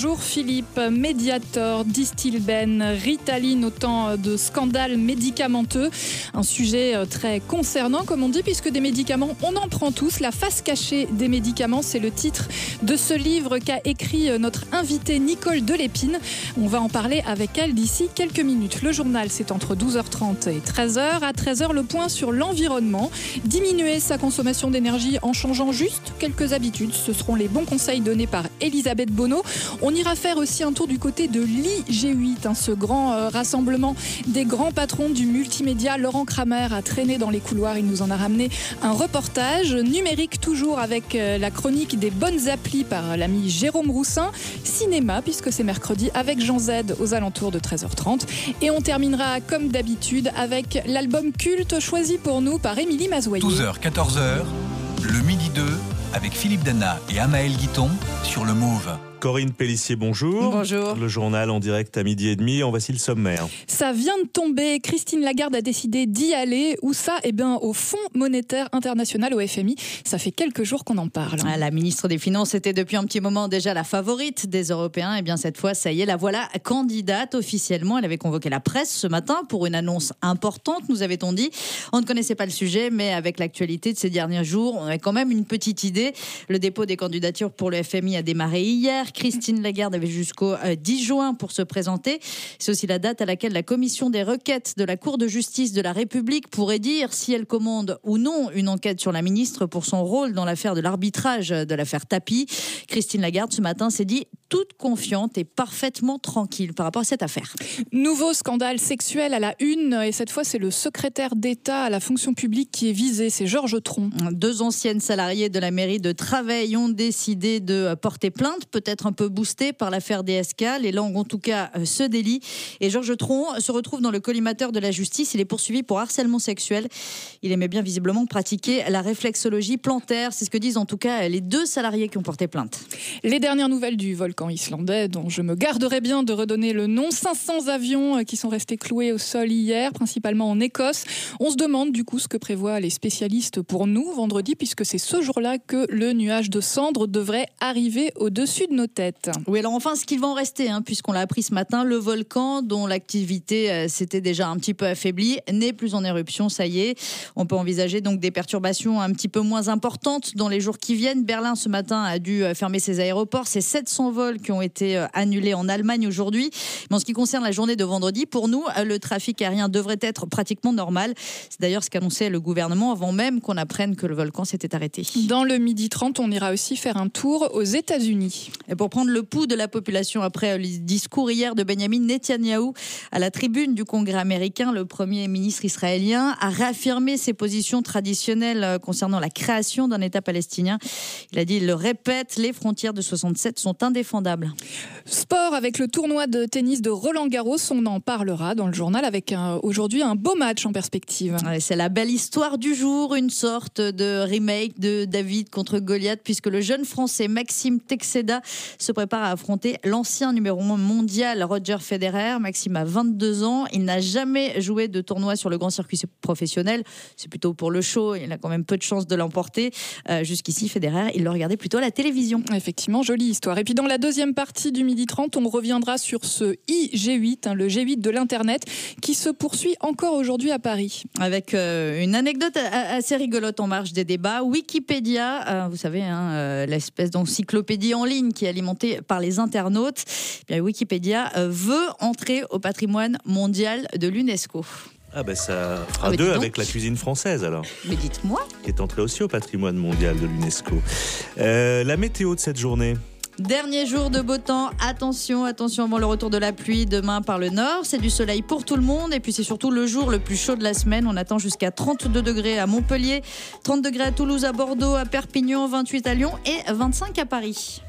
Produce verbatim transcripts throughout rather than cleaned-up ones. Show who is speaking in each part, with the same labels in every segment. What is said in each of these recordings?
Speaker 1: Bonjour Philippe. Mediator, Distilben, Ritaline, autant de scandales médicamenteux. Un sujet très concernant, comme on dit, puisque des médicaments, on en prend tous. La face cachée des médicaments, c'est le titre de ce livre qu'a écrit notre invitée Nicole Delépine. On va en parler avec elle d'ici quelques minutes. Le journal, c'est entre douze heures trente et treize heures. À treize heures, le point sur l'environnement. Diminuer sa consommation d'énergie en changeant juste quelques habitudes. Ce seront les bons conseils donnés par Elisabeth Bonneau. On ira faire aussi un tour du côté de l'I G huit, hein, ce grand euh, rassemblement des grands patrons du multimédia. Laurent Kramer a traîné dans les couloirs. Il nous en a ramené un reportage numérique, toujours avec euh, la chronique des bonnes applis par l'ami Jérôme Roussin. Cinéma, puisque c'est mercredi, avec Jean Z aux alentours de treize heures trente. Et on terminera comme d'habitude avec l'album culte choisi pour nous par Émilie Mazoyer.
Speaker 2: douze heures, quatorze heures, le midi deux, avec Philippe Dana et Amaël Guiton sur le Move.
Speaker 3: Corinne Pellissier, bonjour.
Speaker 1: Bonjour.
Speaker 3: Le journal en direct à midi et demi. En voici le sommaire.
Speaker 1: Ça vient de tomber. Christine Lagarde a décidé d'y aller. Où ça ? Eh bien, au Fonds monétaire international, au F M I. Ça fait quelques jours qu'on en parle.
Speaker 4: La ministre des Finances était depuis un petit moment déjà la favorite des Européens. Eh bien, cette fois, ça y est, la voilà candidate officiellement. Elle avait convoqué la presse ce matin pour une annonce importante, nous avait-on dit. On ne connaissait pas le sujet, mais avec l'actualité de ces derniers jours, on avait quand même une petite idée. Le dépôt des candidatures pour le F M I a démarré hier. Christine Lagarde avait jusqu'au dix juin pour se présenter. C'est aussi la date à laquelle la commission des requêtes de la Cour de justice de la République pourrait dire si elle commande ou non une enquête sur la ministre pour son rôle dans l'affaire de l'arbitrage de l'affaire Tapie. Christine Lagarde, ce matin, s'est dit toute confiante et parfaitement tranquille par rapport à cette affaire.
Speaker 1: Nouveau scandale sexuel à la une, et cette fois c'est le secrétaire d'État à la fonction publique qui est visé, c'est Georges Tron.
Speaker 4: Deux anciennes salariées de la mairie de Traveil ont décidé de porter plainte, peut-être un peu boostées par l'affaire D S K. Les langues en tout cas se délient. Et Georges Tron se retrouve dans le collimateur de la justice. Il est poursuivi pour harcèlement sexuel. Il aimait bien visiblement pratiquer la réflexologie plantaire. C'est ce que disent en tout cas les deux salariés qui ont porté plainte.
Speaker 1: Les dernières nouvelles du volcan islandais, dont je me garderai bien de redonner le nom. cinq cents avions qui sont restés cloués au sol hier, principalement en Écosse. On se demande du coup ce que prévoient les spécialistes pour nous vendredi, puisque c'est ce jour-là que le nuage de cendres devrait arriver au-dessus de nos têtes.
Speaker 4: Oui, alors enfin, ce qu'il va en rester, hein, puisqu'on l'a appris ce matin, le volcan, dont l'activité euh, s'était déjà un petit peu affaiblie, n'est plus en éruption, ça y est. On peut envisager donc des perturbations un petit peu moins importantes dans les jours qui viennent. Berlin, ce matin, a dû fermer ses aéroports. C'est sept cents vols qui ont été annulés en Allemagne aujourd'hui. Mais en ce qui concerne la journée de vendredi, pour nous, le trafic aérien devrait être pratiquement normal. C'est d'ailleurs ce qu'annonçait le gouvernement avant même qu'on apprenne que le volcan s'était arrêté.
Speaker 1: Dans le midi trente, on ira aussi faire un tour aux États-Unis.
Speaker 4: Et pour prendre le pouls de la population après le discours hier de Benjamin Netanyahou à la tribune du Congrès américain, le premier ministre israélien a réaffirmé ses positions traditionnelles concernant la création d'un État palestinien. Il a dit, il le répète, les frontières de soixante-sept sont indéfendables.
Speaker 1: Sport avec le tournoi de tennis de Roland-Garros, on en parlera dans le journal avec un, aujourd'hui un beau match en perspective.
Speaker 4: Ouais, c'est la belle histoire du jour, une sorte de remake de David contre Goliath, puisque le jeune Français Maxime Teixeira se prépare à affronter l'ancien numéro un mondial Roger Federer. Maxime a vingt-deux ans, il n'a jamais joué de tournoi sur le grand circuit professionnel, c'est plutôt pour le show, il a quand même peu de chances de l'emporter. Euh, jusqu'ici, Federer, il le regardait plutôt à la télévision.
Speaker 1: Effectivement, jolie histoire. Et puis dans la deuxième partie du midi trente, on reviendra sur ce I G huit, hein, le G huit de l'Internet, qui se poursuit encore aujourd'hui à Paris.
Speaker 4: Avec euh, une anecdote assez rigolote en marge des débats. Wikipédia, euh, vous savez, hein, euh, l'espèce d'encyclopédie en ligne qui est alimentée par les internautes. Eh bien, Wikipédia euh, veut entrer au patrimoine mondial de l'UNESCO.
Speaker 3: Ah ben ça fera
Speaker 4: ah
Speaker 3: deux
Speaker 4: donc.
Speaker 3: avec la cuisine française alors.
Speaker 4: Mais dites-moi.
Speaker 3: Qui est entrée aussi au patrimoine mondial de l'UNESCO. Euh, la météo de cette journée.
Speaker 4: Dernier jour de beau temps, attention, attention avant le retour de la pluie demain par le nord. C'est du soleil pour tout le monde et puis c'est surtout le jour le plus chaud de la semaine. On attend jusqu'à trente-deux degrés à Montpellier, trente degrés à Toulouse, à Bordeaux, à Perpignan, vingt-huit à Lyon et vingt-cinq à Paris.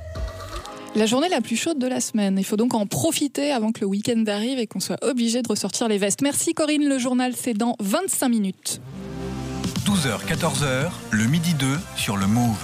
Speaker 1: La journée la plus chaude de la semaine. Il faut donc en profiter avant que le week-end arrive et qu'on soit obligé de ressortir les vestes. Merci Corinne, le journal c'est dans vingt-cinq minutes.
Speaker 2: douze heures, quatorze heures, le midi deux sur le Move.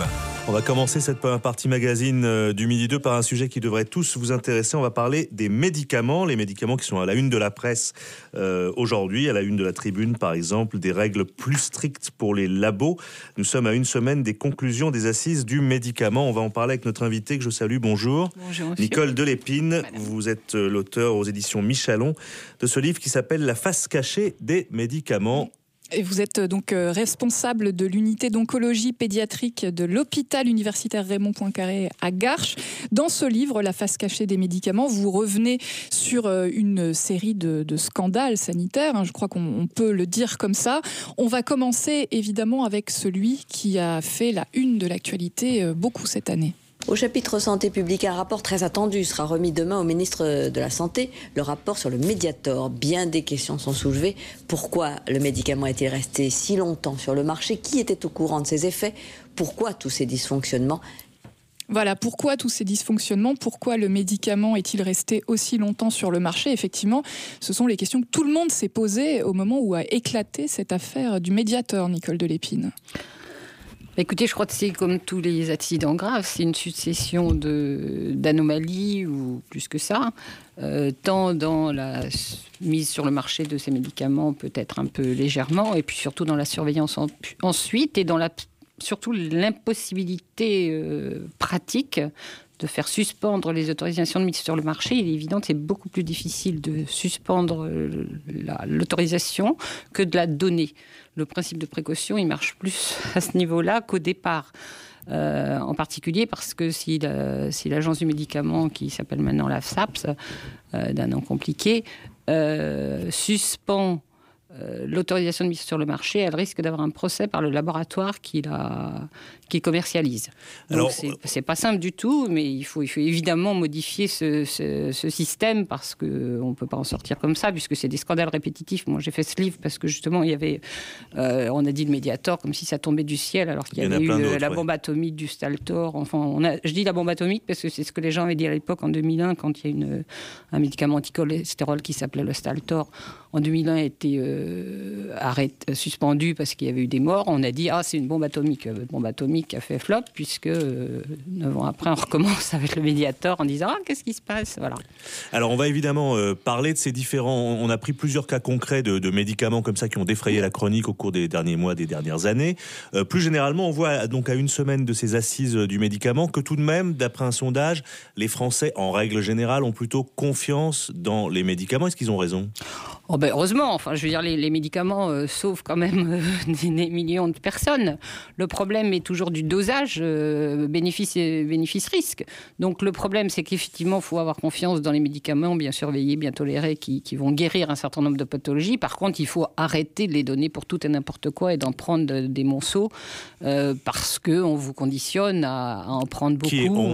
Speaker 3: On va commencer cette partie magazine euh, du Midi deux par un sujet qui devrait tous vous intéresser. On va parler des médicaments, les médicaments qui sont à la une de la presse euh, aujourd'hui, à la une de la Tribune par exemple, des règles plus strictes pour les labos. Nous sommes à une semaine des conclusions des assises du médicament. On va en parler avec notre invité que je salue. Bonjour.
Speaker 5: Bonjour.
Speaker 3: Nicole Delépine,
Speaker 5: Madame.
Speaker 3: Vous êtes l'auteur aux éditions Michalon de ce livre qui s'appelle La face cachée des médicaments.
Speaker 1: Et vous êtes donc responsable de l'unité d'oncologie pédiatrique de l'hôpital universitaire Raymond Poincaré à Garches. Dans ce livre, La face cachée des médicaments, vous revenez sur une série de, de scandales sanitaires, je crois qu'on peut le dire comme ça. On va commencer évidemment avec celui qui a fait la une de l'actualité beaucoup cette année.
Speaker 6: Au chapitre santé publique, un rapport très attendu sera remis demain au ministre de la Santé. Le rapport sur le Mediator. Bien des questions sont soulevées. Pourquoi le médicament est-il resté si longtemps sur le marché? Qui était au courant de ses effets? Pourquoi tous ces dysfonctionnements?
Speaker 1: Voilà, pourquoi tous ces dysfonctionnements? Pourquoi le médicament est-il resté aussi longtemps sur le marché? Effectivement, ce sont les questions que tout le monde s'est posées au moment où a éclaté cette affaire du Mediator, Nicole Delépine.
Speaker 5: Écoutez, je crois que c'est comme tous les accidents graves, c'est une succession de, d'anomalies, ou plus que ça, euh, tant dans la mise sur le marché de ces médicaments, peut-être un peu légèrement, et puis surtout dans la surveillance en, ensuite, et dans la, surtout l'impossibilité euh, pratique de faire suspendre les autorisations de mise sur le marché. Il est évident que c'est beaucoup plus difficile de suspendre la, l'autorisation que de la donner. Le principe de précaution, il marche plus à ce niveau-là qu'au départ. Euh, en particulier parce que si, la, si l'agence du médicament, qui s'appelle maintenant la F S A P S, euh, d'un nom compliqué, euh, suspend euh, l'autorisation de mise sur le marché, elle risque d'avoir un procès par le laboratoire qui la qui commercialise. Donc Alors, c'est, c'est pas simple du tout, mais il faut, il faut évidemment modifier ce, ce, ce système parce qu'on ne peut pas en sortir comme ça, puisque c'est des scandales répétitifs. Moi, j'ai fait ce livre parce que justement, il y avait, euh, on a dit le Mediator comme si ça tombait du ciel, alors qu'il y, y avait eu euh, la bombe ouais. atomique du Staltor. Enfin, on a, je dis la bombe atomique parce que c'est ce que les gens avaient dit à l'époque en deux mille un, quand il y a une, un médicament anticholestérol qui s'appelait le Staltor. En deux mille un, a été euh, arrêté, suspendu parce qu'il y avait eu des morts. On a dit, ah, c'est une bombe atomique. Une bombe atomique qui a fait flop, puisque euh, neuf ans après, on recommence avec le Mediator en disant « Ah, qu'est-ce qui se passe ?» Voilà.
Speaker 3: Alors, on va évidemment euh, parler de ces différents... On a pris plusieurs cas concrets de, de médicaments comme ça qui ont défrayé la chronique au cours des derniers mois, des dernières années. Euh, plus généralement, on voit donc à une semaine de ces assises du médicament que tout de même, d'après un sondage, les Français, en règle générale, ont plutôt confiance dans les médicaments. Est-ce qu'ils ont raison ?
Speaker 5: Oh ben heureusement, enfin, je veux dire, les, les médicaments euh, sauvent quand même euh, des, des millions de personnes. Le problème est toujours du dosage, euh, bénéfice, bénéfice-risque. Donc le problème, c'est qu'effectivement, il faut avoir confiance dans les médicaments bien surveillés, bien tolérés, qui, qui vont guérir un certain nombre de pathologies. Par contre, il faut arrêter de les donner pour tout et n'importe quoi et d'en prendre des monceaux euh, parce qu'on vous conditionne à, à en prendre beaucoup.
Speaker 3: Qui est on ?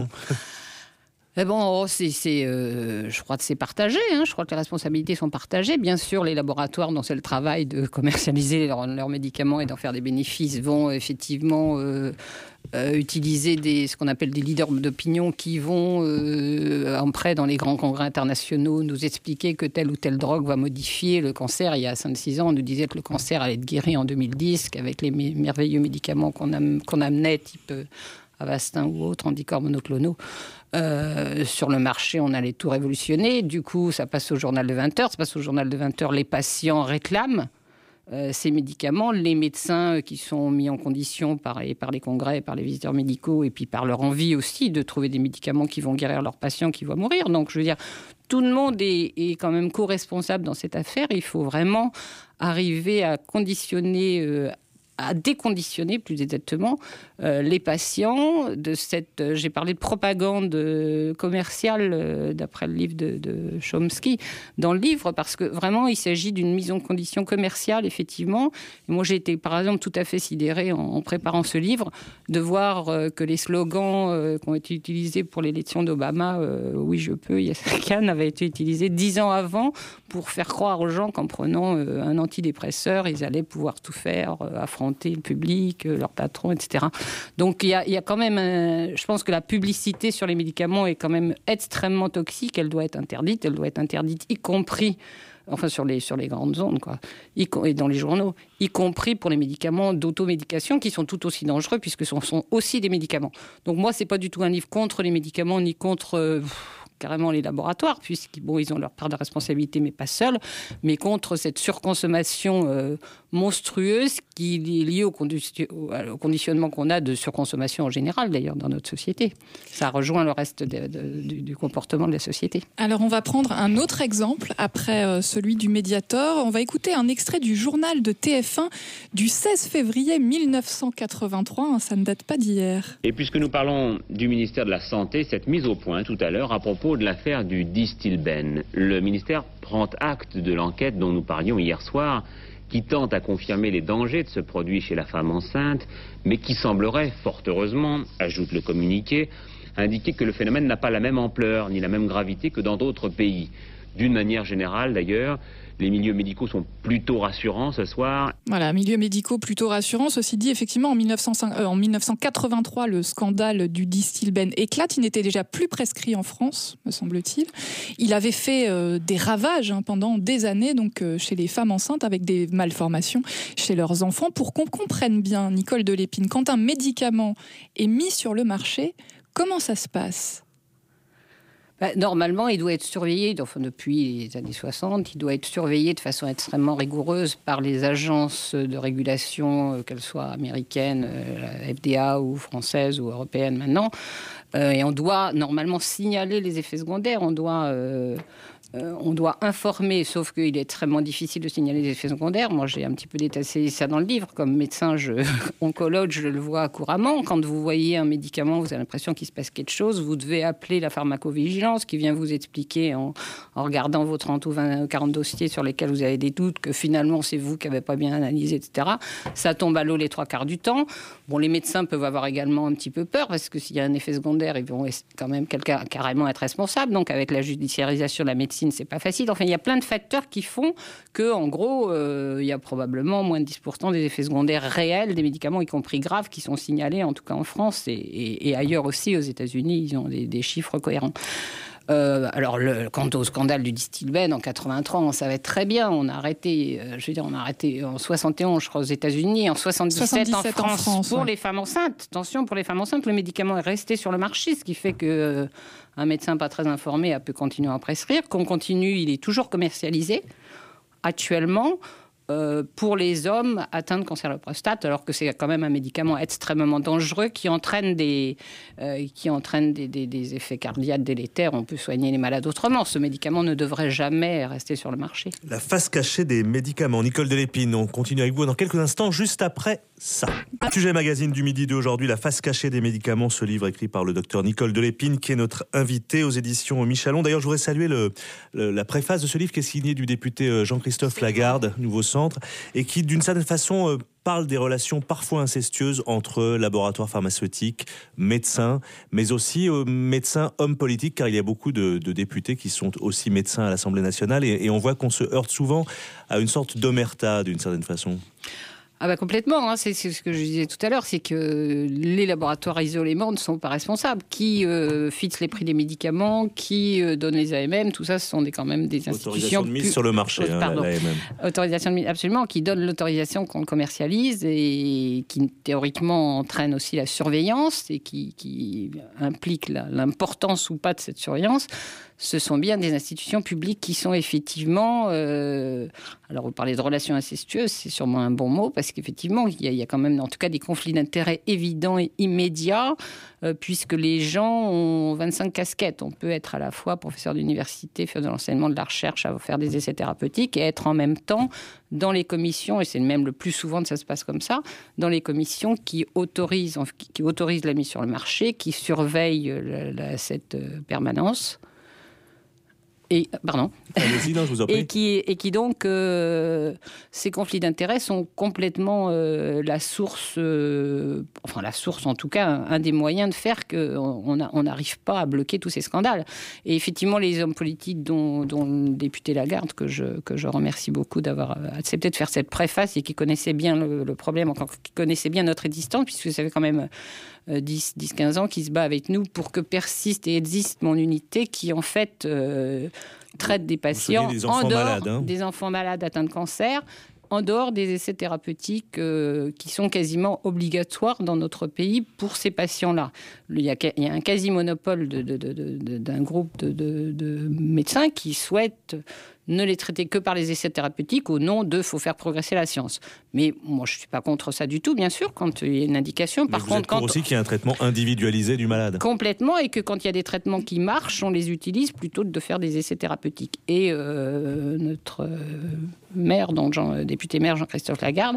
Speaker 5: Eh bon, oh, c'est, c'est, euh, je crois que c'est partagé. Hein. Je crois que les responsabilités sont partagées. Bien sûr, les laboratoires dont c'est le travail de commercialiser leurs leur médicaments et d'en faire des bénéfices vont effectivement euh, euh, utiliser des, ce qu'on appelle des leaders d'opinion qui vont, euh, après, dans les grands congrès internationaux, nous expliquer que telle ou telle drogue va modifier le cancer. Il y a cinq six ans, on nous disait que le cancer allait être guéri en deux mille dix, qu'avec les m- merveilleux médicaments qu'on, am- qu'on amenait, type euh, Avastin ou autres, anticorps monoclonaux, Euh, sur le marché, on allait tout révolutionner. Du coup, ça passe au journal de vingt heures. Ça passe au journal de vingt heures. Les patients réclament euh, ces médicaments. Les médecins qui sont mis en condition par, et par les congrès, par les visiteurs médicaux, et puis par leur envie aussi de trouver des médicaments qui vont guérir leurs patients qui vont mourir. Donc, je veux dire, tout le monde est, est quand même co-responsable dans cette affaire. Il faut vraiment arriver à conditionner... Euh, à déconditionner plus exactement euh, les patients de cette... Euh, j'ai parlé de propagande euh, commerciale euh, d'après le livre de, de Chomsky dans le livre, parce que vraiment il s'agit d'une mise en condition commerciale, effectivement. Et moi j'ai été par exemple tout à fait sidérée en, en préparant ce livre de voir euh, que les slogans euh, qui ont été utilisés pour l'élection d'Obama, euh, oui je peux, Yes I Can, avaient été utilisés dix ans avant pour faire croire aux gens qu'en prenant euh, un antidépresseur ils allaient pouvoir tout faire, euh, affronter le public, leur patron, et cetera. Donc il y a, il y a quand même, un, je pense que la publicité sur les médicaments est quand même extrêmement toxique. Elle doit être interdite. Elle doit être interdite, y compris enfin sur les, sur les grandes ondes, quoi, y, et dans les journaux, y compris pour les médicaments d'automédication qui sont tout aussi dangereux puisque ce sont aussi des médicaments. Donc moi, c'est pas du tout un livre contre les médicaments ni contre... Euh, carrément les laboratoires, puisqu'ils bon, ils ont leur part de responsabilité, mais pas seuls, mais contre cette surconsommation euh, monstrueuse qui est liée au, condi- au conditionnement qu'on a de surconsommation en général, d'ailleurs, dans notre société. Ça rejoint le reste de, de, du, du comportement de la société.
Speaker 1: Alors, on va prendre un autre exemple, après euh, celui du Mediator. On va écouter un extrait du journal de T F un du seize février mille neuf cent quatre-vingt-trois. Hein, ça ne date pas d'hier.
Speaker 7: Et puisque nous parlons du ministère de la Santé, cette mise au point tout à l'heure à propos de l'affaire du Distilben. Le ministère prend acte de l'enquête dont nous parlions hier soir, qui tente à confirmer les dangers de ce produit chez la femme enceinte, mais qui semblerait, fort heureusement, ajoute le communiqué, indiquer que le phénomène n'a pas la même ampleur ni la même gravité que dans d'autres pays. D'une manière générale, d'ailleurs, les milieux médicaux sont plutôt rassurants ce soir.
Speaker 1: Voilà, milieux médicaux plutôt rassurants. Ceci dit, effectivement, en, mille neuf cent cinq, euh, en mille neuf cent quatre-vingt-trois, le scandale du Distilben éclate. Il n'était déjà plus prescrit en France, me semble-t-il. Il avait fait euh, des ravages hein, pendant des années donc, euh, chez les femmes enceintes avec des malformations chez leurs enfants. Pour qu'on comprenne bien, Nicole Delépine, quand un médicament est mis sur le marché, comment ça se passe ?
Speaker 5: Bah, normalement, il doit être surveillé, enfin, depuis les années soixante, il doit être surveillé de façon extrêmement rigoureuse par les agences de régulation, euh, qu'elles soient américaines, euh, F D A ou françaises ou européennes maintenant. Euh, et on doit normalement signaler les effets secondaires, on doit... Euh, Euh, on doit informer, sauf qu'il est extrêmement difficile de signaler les effets secondaires. Moi, j'ai un petit peu détaillé ça dans le livre. Comme médecin, je, oncologue, je le vois couramment. Quand vous voyez un médicament, vous avez l'impression qu'il se passe quelque chose, vous devez appeler la pharmacovigilance qui vient vous expliquer en, en regardant vos trente ou vingt, quarante dossiers sur lesquels vous avez des doutes que finalement, c'est vous qui n'avez pas bien analysé, et cetera. Ça tombe à l'eau les trois quarts du temps. Bon, les médecins peuvent avoir également un petit peu peur parce que s'il y a un effet secondaire, ils vont quand même quelqu'un carrément être responsable. Donc, avec la judiciarisation de la médecine, c'est pas facile. Enfin, il y a plein de facteurs qui font que, en gros, euh, il y a probablement moins de dix pour cent des effets secondaires réels des médicaments, y compris graves, qui sont signalés, en tout cas en France et, et, et ailleurs aussi, aux États-Unis, ils ont des, des chiffres cohérents. Euh, alors, le, quant au scandale du Distilben en quatre-vingt-trois, on savait très bien. On a arrêté, euh, je veux dire, on a arrêté en soixante et onze, je crois, aux États-Unis, en soixante-dix-sept, soixante-dix-sept en France, en France pour ouais. les femmes enceintes. Attention, pour les femmes enceintes, le médicament est resté sur le marché, ce qui fait que euh, un médecin pas très informé a pu continuer à prescrire. Qu'on continue, il est toujours commercialisé actuellement. Euh, pour les hommes atteints de cancer de la prostate, alors que c'est quand même un médicament extrêmement dangereux qui entraîne des, euh, qui entraîne des, des, des effets cardiaques délétères. On peut soigner les malades autrement. Ce médicament ne devrait jamais rester sur le marché.
Speaker 3: La face cachée des médicaments. Nicole Delépine, on continue avec vous dans quelques instants, juste après ça. Sujet magazine du midi d'aujourd'hui, la face cachée des médicaments, ce livre écrit par le docteur Nicole Delépine, qui est notre invité aux éditions Michalon. D'ailleurs, je voudrais saluer le, le, la préface de ce livre qui est signée du député Jean-Christophe Lagarde, Nouveau Centre, et qui, d'une certaine façon, euh, parle des relations parfois incestueuses entre laboratoires pharmaceutiques, médecins, mais aussi euh, médecins, hommes politiques, car il y a beaucoup de, de députés qui sont aussi médecins à l'Assemblée nationale, et, et on voit qu'on se heurte souvent à une sorte d'omerta, d'une certaine façon.
Speaker 5: Ah bah complètement, hein. c'est, c'est ce que je disais tout à l'heure, c'est que les laboratoires isolément ne sont pas responsables. Qui euh, fixe les prix des médicaments, qui euh, donne les A M M, tout ça, ce sont des, quand même des institutions...
Speaker 3: Autorisation de mise plus... sur le marché, hein,
Speaker 5: Pardon.
Speaker 3: l'A M M.
Speaker 5: Autorisation de mise, absolument, qui donne l'autorisation qu'on le commercialise et qui théoriquement entraîne aussi la surveillance et qui, qui implique la, l'importance ou pas de cette surveillance. Ce sont bien des institutions publiques qui sont effectivement... Euh, alors, vous parlez de relations incestueuses, c'est sûrement un bon mot, parce qu'effectivement, il y a, il y a quand même, en tout cas, des conflits d'intérêts évidents et immédiats, euh, puisque les gens ont vingt-cinq casquettes. On peut être à la fois professeur d'université, faire de l'enseignement, de la recherche, faire des essais thérapeutiques, et être en même temps dans les commissions, et c'est même le plus souvent que ça se passe comme ça, dans les commissions qui autorisent, qui autorisent la mise sur le marché, qui surveillent la, la, cette permanence. Et, pardon.
Speaker 3: Allez-y, non, je vous en prie.
Speaker 5: Et qui, et qui donc, euh, ces conflits d'intérêts sont complètement euh, la source, euh, enfin la source en tout cas, un, un des moyens de faire qu'on n'arrive pas à bloquer tous ces scandales. Et effectivement, les hommes politiques, dont, dont le député Lagarde, que je, que je remercie beaucoup d'avoir accepté de faire cette préface et qui connaissait bien le, le problème, encore qui connaissait bien notre existence, puisque ça fait quand même dix à quinze ans qu'il se bat avec nous pour que persiste et existe mon unité qui, en fait... Euh, traite des patients
Speaker 3: des enfants
Speaker 5: en dehors
Speaker 3: malades, hein.
Speaker 5: des enfants malades atteints de cancer, en dehors des essais thérapeutiques euh, qui sont quasiment obligatoires dans notre pays pour ces patients-là. Il y a, il y a un quasi-monopole de, de, de, de, d'un groupe de, de, de médecins qui souhaitent ne les traiter que par les essais thérapeutiques au nom de « faut faire progresser la science ». Mais moi, je ne suis pas contre ça du tout, bien sûr, quand il y a une indication. Par
Speaker 3: Mais vous
Speaker 5: contre,
Speaker 3: êtes pour
Speaker 5: quand
Speaker 3: aussi qu'il y a un traitement individualisé du malade.
Speaker 5: Complètement, et que quand il y a des traitements qui marchent, on les utilise plutôt que de faire des essais thérapeutiques. Et euh, notre euh, maire, donc Jean, député maire Jean-Christophe Lagarde,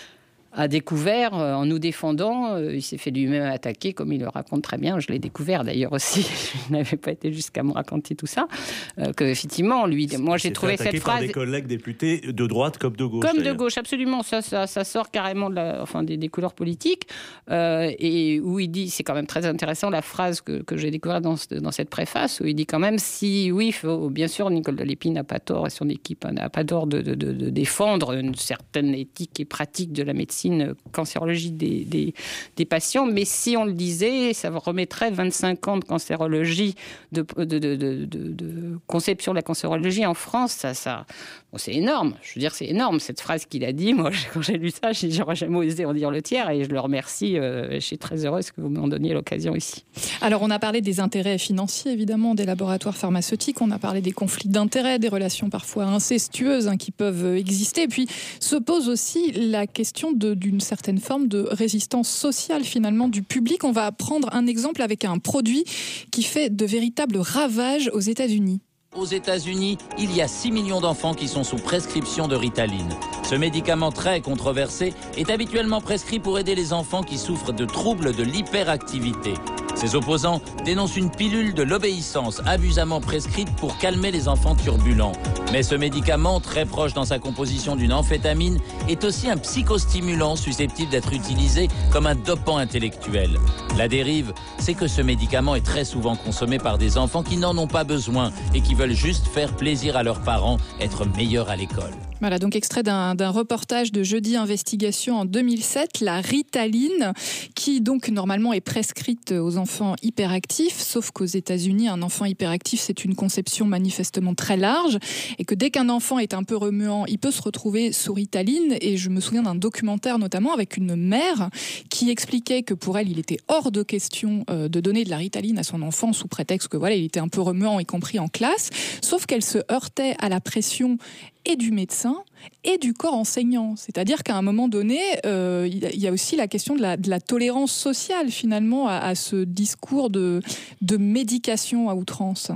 Speaker 5: a découvert, euh, en nous défendant, euh, il s'est fait lui-même attaquer, comme il le raconte très bien, je l'ai découvert d'ailleurs aussi, je n'avais pas été jusqu'à me raconter tout ça, euh, qu'effectivement, lui, moi j'ai trouvé cette phrase...
Speaker 3: par des collègues députés de droite comme de gauche.
Speaker 5: Comme
Speaker 3: d'ailleurs.
Speaker 5: de gauche, absolument, ça, ça, ça sort carrément de la, enfin, des, des couleurs politiques, euh, et où il dit, c'est quand même très intéressant, la phrase que, que j'ai découverte dans, dans cette préface, où il dit quand même, si, oui, faut, bien sûr, Nicole de Lépine n'a pas tort, et son équipe n'a pas tort de, de, de, de défendre une certaine éthique et pratique de la médecine cancérologie des, des, des patients, mais si on le disait, ça remettrait vingt-cinq ans de cancérologie, de, de, de, de, de conception de la cancérologie en France. Ça, ça, bon, c'est énorme. Je veux dire, c'est énorme cette phrase qu'il a dit. Moi, quand j'ai lu ça, j'ai, j'aurais jamais osé en dire le tiers, et je le remercie. Euh, je suis très heureuse que vous m'en donniez l'occasion ici.
Speaker 1: Alors, on a parlé des intérêts financiers, évidemment, des laboratoires pharmaceutiques. On a parlé des conflits d'intérêts, des relations parfois incestueuses hein, qui peuvent exister. Et puis, se pose aussi la question de, d'une certaine forme de résistance sociale, finalement, du public. On va prendre un exemple avec un produit qui fait de véritables ravages aux États-Unis.
Speaker 8: Aux États-Unis, il y a six millions d'enfants qui sont sous prescription de Ritaline. Ce médicament très controversé est habituellement prescrit pour aider les enfants qui souffrent de troubles de l'hyperactivité. Ses opposants dénoncent une pilule de l'obéissance abusamment prescrite pour calmer les enfants turbulents. Mais ce médicament, très proche dans sa composition d'une amphétamine, est aussi un psychostimulant susceptible d'être utilisé comme un dopant intellectuel. La dérive, c'est que ce médicament est très souvent consommé par des enfants qui n'en ont pas besoin et qui veulent juste faire plaisir à leurs parents, être meilleurs à l'école.
Speaker 1: Voilà, donc extrait d'un, d'un reportage de Jeudi Investigation en deux mille sept, la Ritaline, qui donc normalement est prescrite aux enfants hyperactifs, sauf qu'aux États-Unis, un enfant hyperactif, c'est une conception manifestement très large, et que dès qu'un enfant est un peu remuant, il peut se retrouver sous Ritaline. Et je me souviens d'un documentaire notamment avec une mère qui expliquait que pour elle, il était hors de question euh, de donner de la Ritaline à son enfant sous prétexte que voilà, il était un peu remuant, y compris en classe, sauf qu'elle se heurtait à la pression et du médecin et du corps enseignant. C'est-à-dire qu'à un moment donné, euh, il y a aussi la question de la, de la tolérance sociale, finalement, à, à ce discours de, de médication à outrance.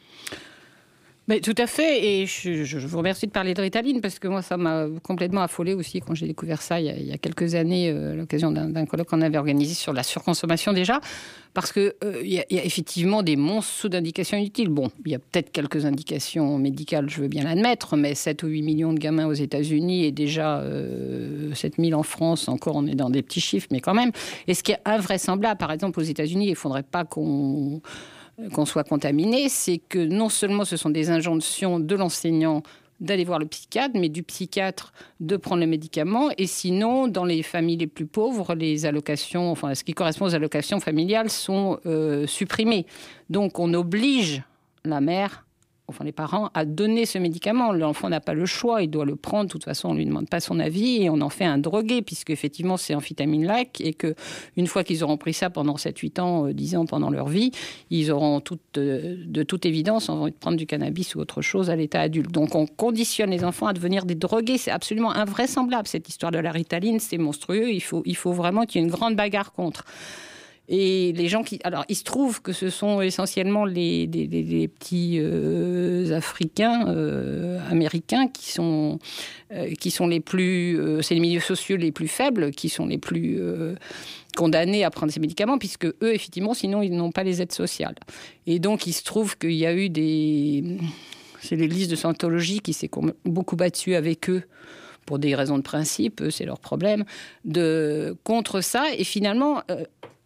Speaker 5: Mais tout à fait, et je, je vous remercie de parler de Ritaline, parce que moi, ça m'a complètement affolée aussi quand j'ai découvert ça il y a, il y a quelques années, euh, à l'occasion d'un, d'un colloque qu'on avait organisé sur la surconsommation déjà, parce qu'il euh, y, y a effectivement des monstres sous d'indications inutiles. Bon, il y a peut-être quelques indications médicales, je veux bien l'admettre, mais sept ou huit millions de gamins aux États-Unis et déjà euh, sept mille en France, encore on est dans des petits chiffres, mais quand même. Et ce qui est invraisemblable, par exemple, aux États-Unis, il ne faudrait pas qu'on... qu'on soit contaminé, c'est que non seulement ce sont des injonctions de l'enseignant d'aller voir le psychiatre, mais du psychiatre de prendre le médicament. Et sinon, dans les familles les plus pauvres, les allocations, enfin, ce qui correspond aux allocations familiales sont euh, supprimées. Donc, on oblige la mère, enfin les parents, à donner ce médicament. L'enfant n'a pas le choix, il doit le prendre. De toute façon, on ne lui demande pas son avis et on en fait un drogué, puisque effectivement, c'est amphétamine-like et qu'une fois qu'ils auront pris ça pendant sept huit ans, dix ans pendant leur vie, ils auront toute, de toute évidence envie de prendre du cannabis ou autre chose à l'état adulte. Donc, on conditionne les enfants à devenir des drogués. C'est absolument invraisemblable, cette histoire de la Ritaline. C'est monstrueux. Il faut, il faut vraiment qu'il y ait une grande bagarre contre. Et les gens qui... Alors, il se trouve que ce sont essentiellement les, les, les, les petits euh, Africains, euh, Américains, qui sont, euh, qui sont les plus... Euh, c'est les milieux sociaux les plus faibles, qui sont les plus euh, condamnés à prendre ces médicaments, puisque eux, effectivement, sinon, ils n'ont pas les aides sociales. Et donc, il se trouve qu'il y a eu des... C'est l'Église de Scientologie qui s'est beaucoup battue avec eux, pour des raisons de principe, c'est leur problème, de, contre ça. Et finalement... Euh,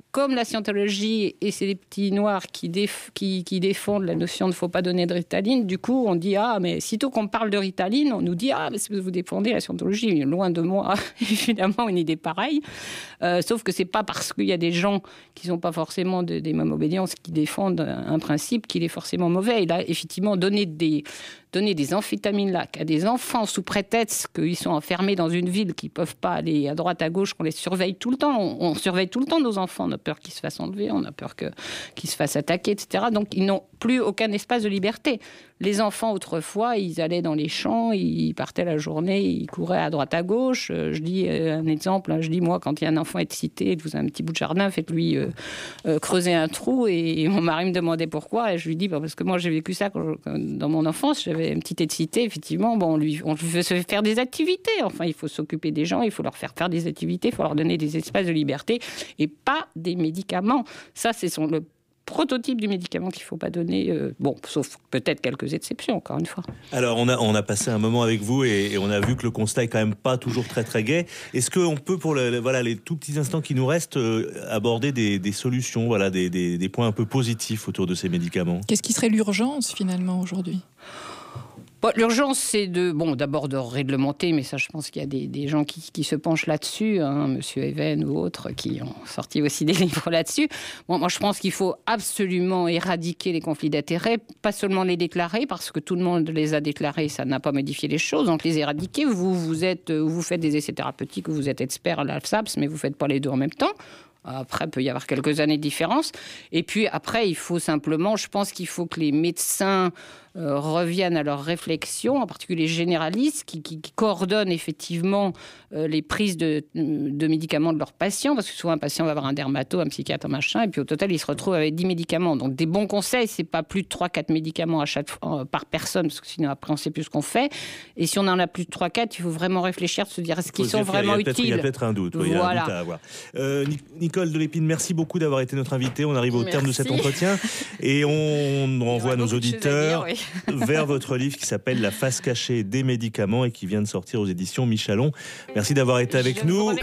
Speaker 5: comme la scientologie et c'est les petits noirs qui, déf- qui, qui défendent la notion de ne faut pas donner de Ritaline, du coup, on dit, ah, mais sitôt qu'on parle de Ritaline, on nous dit, ah, mais vous défendez la scientologie. Loin de moi, évidemment, une idée pareille. Euh, sauf que c'est pas parce qu'il y a des gens qui sont pas forcément de, des mêmes obédiences qui défendent un principe qu'il est forcément mauvais. Et là, effectivement, donner des, donner des amphétamines là à des enfants sous prétexte qu'ils sont enfermés dans une ville, qu'ils peuvent pas aller à droite, à gauche, qu'on les surveille tout le temps. On, on surveille tout le temps nos enfants. On a peur qu'ils se fassent enlever, on a peur que, qu'ils se fassent attaquer, et cetera. Donc, ils n'ont plus aucun espace de liberté. Les enfants, autrefois, ils allaient dans les champs, ils partaient la journée, ils couraient à droite, à gauche. Je dis un exemple, je dis, moi, quand il y a un enfant excité, vous avez un petit bout de jardin, faites-lui euh, euh, creuser un trou. Et, et mon mari me demandait pourquoi. Et je lui dis, bah, parce que moi, j'ai vécu ça quand je, dans mon enfance. J'avais une petite excité, effectivement. Bon, on lui, on lui fait faire des activités. Enfin, il faut s'occuper des gens, il faut leur faire faire des activités, il faut leur donner des espaces de liberté et pas des médicaments. Ça, c'est son, le prototype du médicament qu'il ne faut pas donner, euh, bon, sauf peut-être quelques exceptions, encore une fois.
Speaker 3: Alors, on a, on a passé un moment avec vous et, et on a vu que le constat est quand même pas toujours très très gai. Est-ce qu'on peut, pour le, voilà, les tout petits instants qui nous restent, euh, aborder des, des solutions, voilà, des, des, des points un peu positifs autour de ces médicaments ?
Speaker 1: Qu'est-ce qui serait l'urgence, finalement, aujourd'hui ?
Speaker 5: Bon, l'urgence, c'est de, bon, d'abord de réglementer, mais ça, je pense qu'il y a des, des gens qui, qui se penchent là-dessus, hein, Monsieur Even ou autres, qui ont sorti aussi des livres là-dessus. Bon, moi, je pense qu'il faut absolument éradiquer les conflits d'intérêts, pas seulement les déclarer, parce que tout le monde les a déclarés, ça n'a pas modifié les choses, donc les éradiquer. Vous, vous êtes, vous faites des essais thérapeutiques, vous êtes expert à l'ALSAPS, mais vous ne faites pas les deux en même temps. Après, il peut y avoir quelques années de différence. Et puis après, il faut simplement, je pense qu'il faut que les médecins euh, reviennent à leurs réflexions, en particulier les généralistes, qui, qui, qui coordonnent effectivement euh, les prises de, de médicaments de leurs patients, parce que souvent un patient va avoir un dermato, un psychiatre, un machin, et puis au total, il se retrouve avec dix médicaments. Donc des bons conseils, c'est pas plus de trois quatre médicaments à chaque, euh, par personne, parce que sinon après, on ne sait plus ce qu'on fait. Et si on en a plus de trois quatre, il faut vraiment réfléchir, se dire, est-ce qu'ils sont vraiment
Speaker 3: il
Speaker 5: utiles ?
Speaker 3: Il y a peut-être un doute, oui,
Speaker 5: voilà.
Speaker 3: Il y a un doute à avoir. Euh, Nicole Delépine, merci beaucoup d'avoir été notre invitée. On arrive au
Speaker 5: Merci.
Speaker 3: terme de cet entretien et on renvoie nos auditeurs dire, oui. vers votre livre qui s'appelle La face cachée des médicaments et qui vient de sortir aux éditions Michalon. Merci d'avoir été avec Je nous.